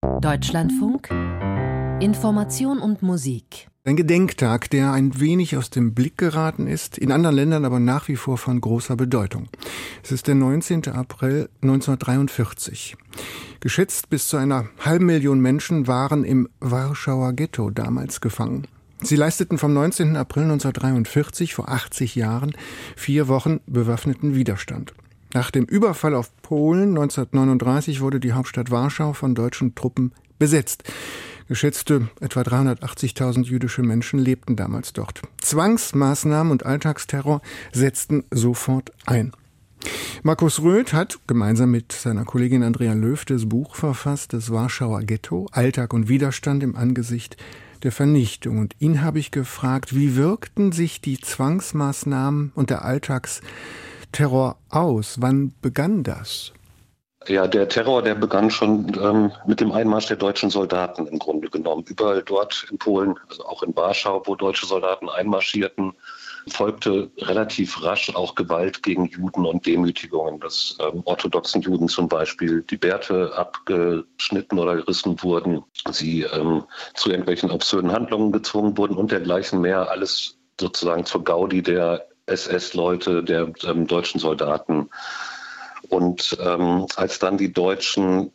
Deutschlandfunk Information und Musik. Ein Gedenktag, der ein wenig aus dem Blick geraten ist, in anderen Ländern aber nach wie vor von großer Bedeutung. Es ist der 19. April 1943. Geschätzt bis zu einer halben Million Menschen waren im Warschauer Ghetto damals gefangen. Sie leisteten vom 19. April 1943, vor 80 Jahren, 4 Wochen bewaffneten Widerstand. Nach dem Überfall auf Polen 1939 wurde die Hauptstadt Warschau von deutschen Truppen besetzt. Geschätzte etwa 380.000 jüdische Menschen lebten damals dort. Zwangsmaßnahmen und Alltagsterror setzten sofort ein. Markus Röth hat gemeinsam mit seiner Kollegin Andrea Löw das Buch verfasst, das Warschauer Ghetto, Alltag und Widerstand im Angesicht der Vernichtung. Und ihn habe ich gefragt, wie wirkten sich die Zwangsmaßnahmen und der Alltagsterror aus? Wann begann das? Ja, der Terror, der begann schon mit dem Einmarsch der deutschen Soldaten im Grunde genommen. Überall dort in Polen, also auch in Warschau, wo deutsche Soldaten einmarschierten, folgte relativ rasch auch Gewalt gegen Juden und Demütigungen, dass orthodoxen Juden zum Beispiel die Bärte abgeschnitten oder gerissen wurden, sie zu irgendwelchen obszönen Handlungen gezwungen wurden und dergleichen mehr. Alles sozusagen zur Gaudi der SS-Leute, der deutschen Soldaten. Und als dann die Deutschen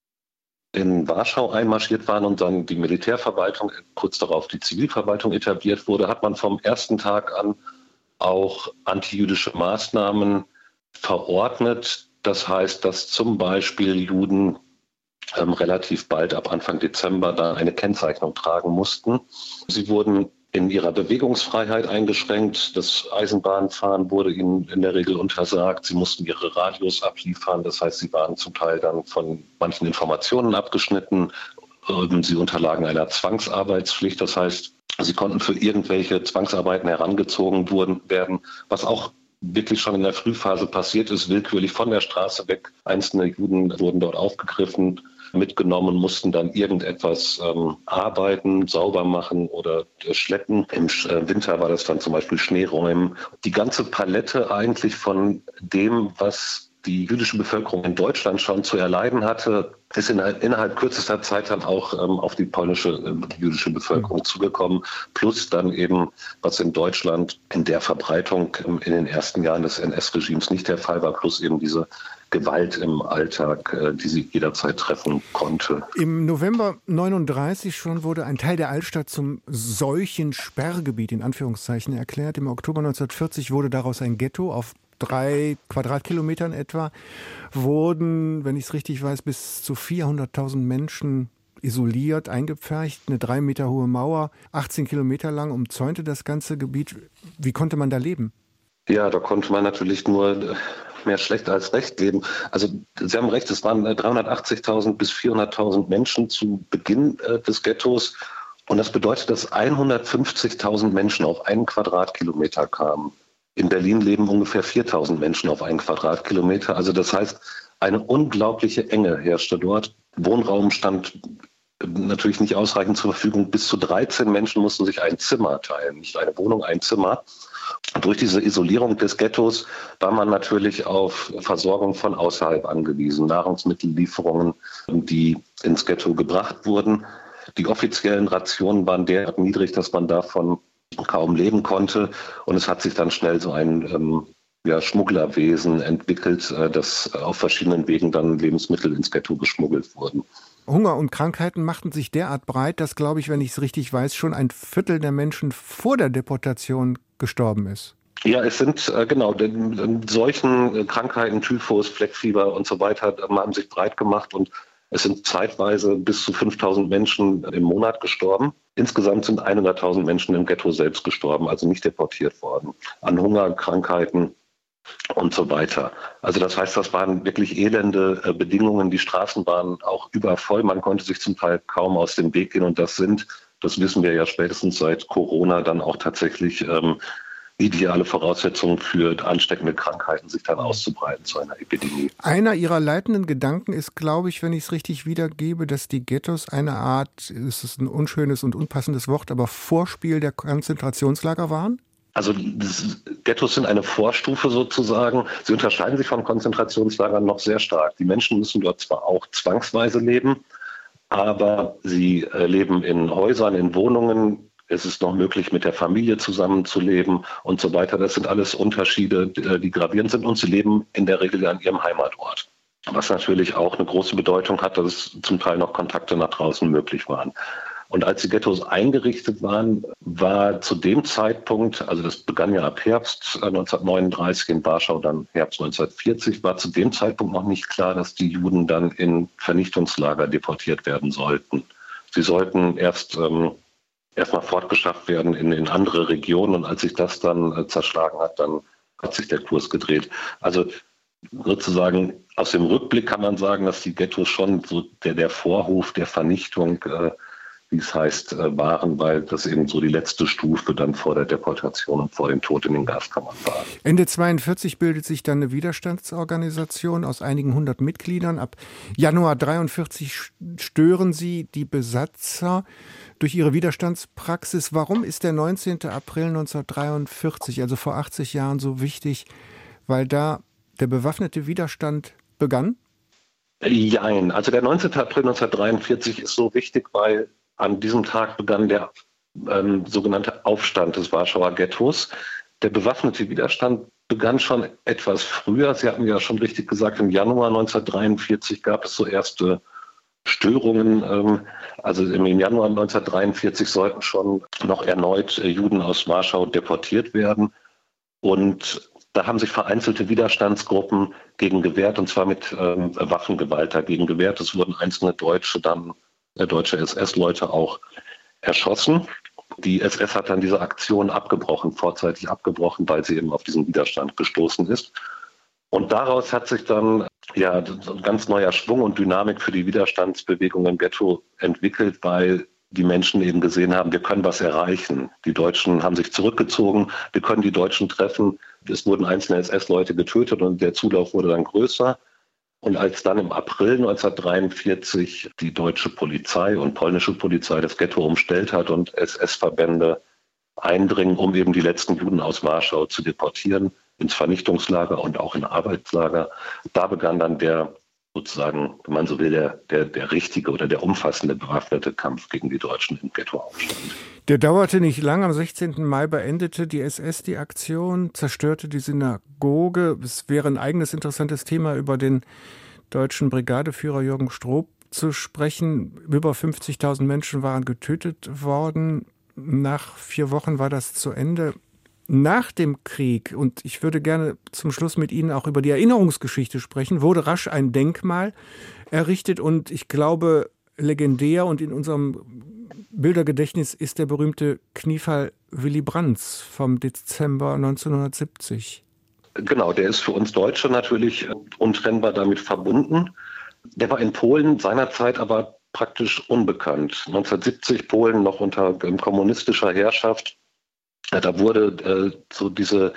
in Warschau einmarschiert waren und dann die Militärverwaltung, kurz darauf die Zivilverwaltung etabliert wurde, hat man vom ersten Tag an auch antijüdische Maßnahmen verordnet. Das heißt, dass zum Beispiel Juden relativ bald ab Anfang Dezember dann eine Kennzeichnung tragen mussten. Sie wurden in ihrer Bewegungsfreiheit eingeschränkt. Das Eisenbahnfahren wurde ihnen in der Regel untersagt. Sie mussten ihre Radios abliefern. Das heißt, sie waren zum Teil dann von manchen Informationen abgeschnitten. Sie unterlagen einer Zwangsarbeitspflicht. Das heißt, sie konnten für irgendwelche Zwangsarbeiten herangezogen werden, was auch wirklich schon in der Frühphase passiert ist, willkürlich von der Straße weg. Einzelne Juden wurden dort aufgegriffen, mitgenommen, mussten dann irgendetwas arbeiten, sauber machen oder schleppen. Im Winter war das dann zum Beispiel Schneeräumen. Die ganze Palette eigentlich von dem, was die jüdische Bevölkerung in Deutschland schon zu erleiden hatte, ist innerhalb kürzester Zeit dann auch auf die polnische jüdische Bevölkerung zugekommen. Plus dann eben, was in Deutschland in der Verbreitung in den ersten Jahren des NS-Regimes nicht der Fall war, plus eben diese Gewalt im Alltag, die sie jederzeit treffen konnte. Im November 1939 schon wurde ein Teil der Altstadt zum Seuchensperrgebiet in Anführungszeichen erklärt. Im Oktober 1940 wurde daraus ein Ghetto. Auf 3 Quadratkilometern etwa wurden, wenn ich es richtig weiß, bis zu 400.000 Menschen isoliert, eingepfercht. Eine 3 Meter hohe Mauer, 18 Kilometer lang, umzäunte das ganze Gebiet. Wie konnte man da leben? Ja, da konnte man natürlich nur mehr schlecht als recht leben. Also Sie haben recht, es waren 380.000 bis 400.000 Menschen zu Beginn des Ghettos. Und das bedeutet, dass 150.000 Menschen auf einen Quadratkilometer kamen. In Berlin leben ungefähr 4.000 Menschen auf einen Quadratkilometer. Also das heißt, eine unglaubliche Enge herrschte dort. Wohnraum stand natürlich nicht ausreichend zur Verfügung. Bis zu 13 Menschen mussten sich ein Zimmer teilen, nicht eine Wohnung, ein Zimmer. Durch diese Isolierung des Ghettos war man natürlich auf Versorgung von außerhalb angewiesen. Nahrungsmittellieferungen, die ins Ghetto gebracht wurden. Die offiziellen Rationen waren derart niedrig, dass man davon kaum leben konnte. Und es hat sich dann schnell so ein Schmugglerwesen entwickelt, dass auf verschiedenen Wegen dann Lebensmittel ins Ghetto geschmuggelt wurden. Hunger und Krankheiten machten sich derart breit, dass, glaube ich, wenn ich es richtig weiß, schon ein Viertel der Menschen vor der Deportation gestorben ist. Ja, es sind solchen Krankheiten, Typhus, Fleckfieber und so weiter, haben sich breit gemacht und es sind zeitweise bis zu 5.000 Menschen im Monat gestorben. Insgesamt sind 100.000 Menschen im Ghetto selbst gestorben, also nicht deportiert worden, an Hunger, Krankheiten und so weiter. Also das heißt, das waren wirklich elende Bedingungen. Die Straßen waren auch übervoll. Man konnte sich zum Teil kaum aus dem Weg gehen. Und das wissen wir ja spätestens seit Corona, dann auch tatsächlich ideale Voraussetzungen für ansteckende Krankheiten, sich dann auszubreiten zu einer Epidemie. Einer Ihrer leitenden Gedanken ist, glaube ich, wenn ich es richtig wiedergebe, dass die Ghettos eine Art, es ist ein unschönes und unpassendes Wort, aber Vorspiel der Konzentrationslager waren? Also Ghettos sind eine Vorstufe sozusagen. Sie unterscheiden sich von Konzentrationslagern noch sehr stark. Die Menschen müssen dort zwar auch zwangsweise leben, aber sie leben in Häusern, in Wohnungen. Es ist noch möglich, mit der Familie zusammenzuleben und so weiter. Das sind alles Unterschiede, die gravierend sind, und sie leben in der Regel an ihrem Heimatort. Was natürlich auch eine große Bedeutung hat, dass es zum Teil noch Kontakte nach draußen möglich waren. Und als die Ghettos eingerichtet waren, war zu dem Zeitpunkt, also das begann ja ab Herbst 1939 in Warschau, dann Herbst 1940, war zu dem Zeitpunkt noch nicht klar, dass die Juden dann in Vernichtungslager deportiert werden sollten. Sie sollten erstmal fortgeschafft werden in andere Regionen, und als sich das dann zerschlagen hat, dann hat sich der Kurs gedreht. Also sozusagen aus dem Rückblick kann man sagen, dass die Ghettos schon so der Vorhof der Vernichtung, wie es heißt, waren, weil das eben so die letzte Stufe dann vor der Deportation und vor dem Tod in den Gaskammern war. Ende 1942 bildet sich dann eine Widerstandsorganisation aus einigen 100 Mitgliedern. Ab Januar 1943 stören sie die Besatzer durch ihre Widerstandspraxis. Warum ist der 19. April 1943, also vor 80 Jahren, so wichtig? Weil da der bewaffnete Widerstand begann? Jein. Also der 19. April 1943 ist so wichtig, weil an diesem Tag begann der sogenannte Aufstand des Warschauer Ghettos. Der bewaffnete Widerstand begann schon etwas früher. Sie hatten ja schon richtig gesagt, im Januar 1943 gab es so erste Störungen. Also im Januar 1943 sollten schon noch erneut Juden aus Warschau deportiert werden. Und da haben sich vereinzelte Widerstandsgruppen gegen gewehrt, und zwar mit Waffengewalt dagegen gewehrt. Es wurden einzelne deutsche SS-Leute auch erschossen. Die SS hat dann diese Aktion vorzeitig abgebrochen, weil sie eben auf diesen Widerstand gestoßen ist. Und daraus hat sich dann ein ganz neuer Schwung und Dynamik für die Widerstandsbewegung im Ghetto entwickelt, weil die Menschen eben gesehen haben, wir können was erreichen. Die Deutschen haben sich zurückgezogen, wir können die Deutschen treffen. Es wurden einzelne SS-Leute getötet und der Zulauf wurde dann größer. Und als dann im April 1943 die deutsche Polizei und polnische Polizei das Ghetto umstellt hat und SS-Verbände eindringen, um eben die letzten Juden aus Warschau zu deportieren, ins Vernichtungslager und auch in Arbeitslager, da begann dann der, sozusagen, wenn man so will, der richtige oder der umfassende bewaffnete Kampf gegen die Deutschen im Ghettoaufstand. Der dauerte nicht lang. Am 16. Mai beendete die SS die Aktion, zerstörte die Synagoge. Es wäre ein eigenes interessantes Thema, über den deutschen Brigadeführer Jürgen Stroop zu sprechen. Über 50.000 Menschen waren getötet worden. Nach 4 Wochen war das zu Ende. Nach dem Krieg, und ich würde gerne zum Schluss mit Ihnen auch über die Erinnerungsgeschichte sprechen, wurde rasch ein Denkmal errichtet, und ich glaube, legendär und in unserem Bildergedächtnis ist der berühmte Kniefall Willy Brandts vom Dezember 1970. Genau, der ist für uns Deutsche natürlich untrennbar damit verbunden. Der war in Polen seinerzeit aber praktisch unbekannt. 1970 Polen noch unter kommunistischer Herrschaft. Da wurde so diese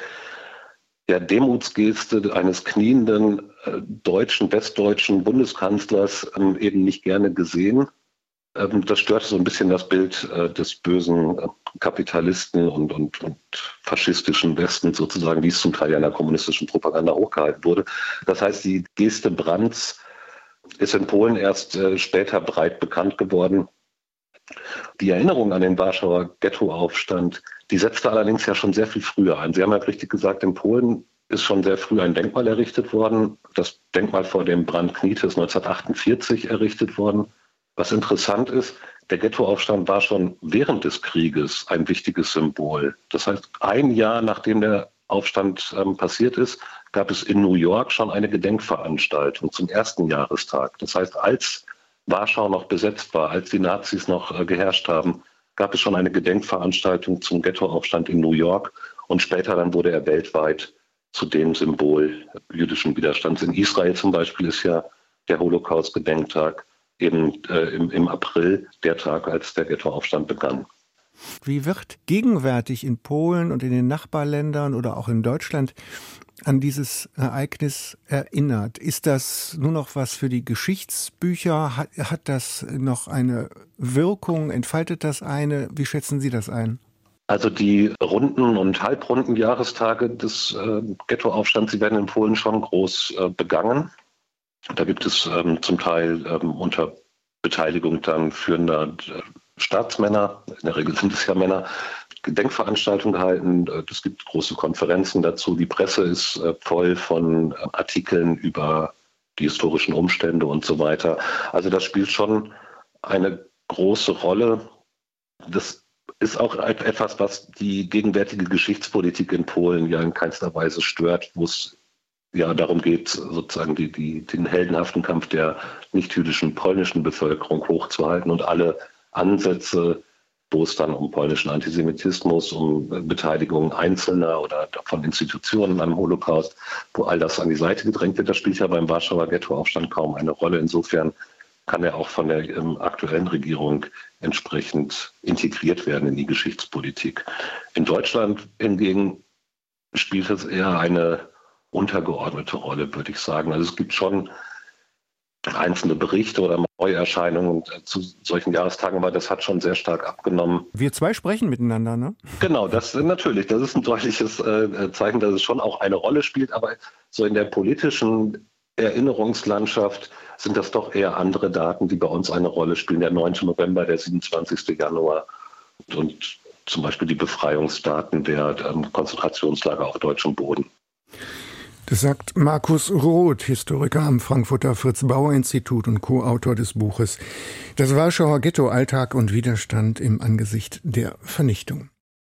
Demutsgeste eines knienden westdeutschen Bundeskanzlers eben nicht gerne gesehen. Das störte so ein bisschen das Bild des bösen Kapitalisten und faschistischen Westens sozusagen, wie es zum Teil ja in der kommunistischen Propaganda hochgehalten wurde. Das heißt, die Geste Brandts ist in Polen erst später breit bekannt geworden. Die Erinnerung an den Warschauer Ghettoaufstand, die setzte allerdings ja schon sehr viel früher ein. Sie haben ja richtig gesagt, in Polen ist schon sehr früh ein Denkmal errichtet worden. Das Denkmal vor dem Brand kniete ist 1948 errichtet worden. Was interessant ist, der Ghettoaufstand war schon während des Krieges ein wichtiges Symbol. Das heißt, ein Jahr nachdem der Aufstand passiert ist, gab es in New York schon eine Gedenkveranstaltung zum 1. Jahrestag. Das heißt, als Warschau noch besetzt war, als die Nazis noch geherrscht haben, gab es schon eine Gedenkveranstaltung zum Ghettoaufstand in New York, und später dann wurde er weltweit zu dem Symbol jüdischen Widerstands. In Israel zum Beispiel ist ja der Holocaust-Gedenktag eben im April der Tag, als der Ghettoaufstand begann. Wie wird gegenwärtig in Polen und in den Nachbarländern oder auch in Deutschland an dieses Ereignis erinnert? Ist das nur noch was für die Geschichtsbücher? Hat das noch eine Wirkung? Entfaltet das eine? Wie schätzen Sie das ein? Also die runden und halbrunden Jahrestage des Ghettoaufstands, sie werden in Polen schon groß begangen. Da gibt es zum Teil unter Beteiligung dann führender Staatsmänner, in der Regel sind es ja Männer, Gedenkveranstaltungen gehalten. Es gibt große Konferenzen dazu. Die Presse ist voll von Artikeln über die historischen Umstände und so weiter. Also das spielt schon eine große Rolle. Das ist auch etwas, was die gegenwärtige Geschichtspolitik in Polen ja in keinster Weise stört, wo es ja darum geht, sozusagen den heldenhaften Kampf der nicht-jüdischen polnischen Bevölkerung hochzuhalten und alle Ansätze, wo es dann um polnischen Antisemitismus, um Beteiligung Einzelner oder von Institutionen am Holocaust, wo all das an die Seite gedrängt wird. Das spielt ja beim Warschauer Ghettoaufstand kaum eine Rolle. Insofern kann er auch von der aktuellen Regierung entsprechend integriert werden in die Geschichtspolitik. In Deutschland hingegen spielt es eher eine untergeordnete Rolle, würde ich sagen. Also es gibt schon einzelne Berichte oder Neuerscheinungen zu solchen Jahrestagen, aber das hat schon sehr stark abgenommen. Wir zwei sprechen miteinander, ne? Genau, das natürlich. Das ist ein deutliches Zeichen, dass es schon auch eine Rolle spielt, aber so in der politischen Erinnerungslandschaft sind das doch eher andere Daten, die bei uns eine Rolle spielen. Der 9. November, der 27. Januar und zum Beispiel die Befreiungsdaten der Konzentrationslager auf deutschem Boden. Das sagt Markus Roth, Historiker am Frankfurter Fritz-Bauer-Institut und Co-Autor des Buches Das Warschauer Ghetto, Alltag und Widerstand im Angesicht der Vernichtung.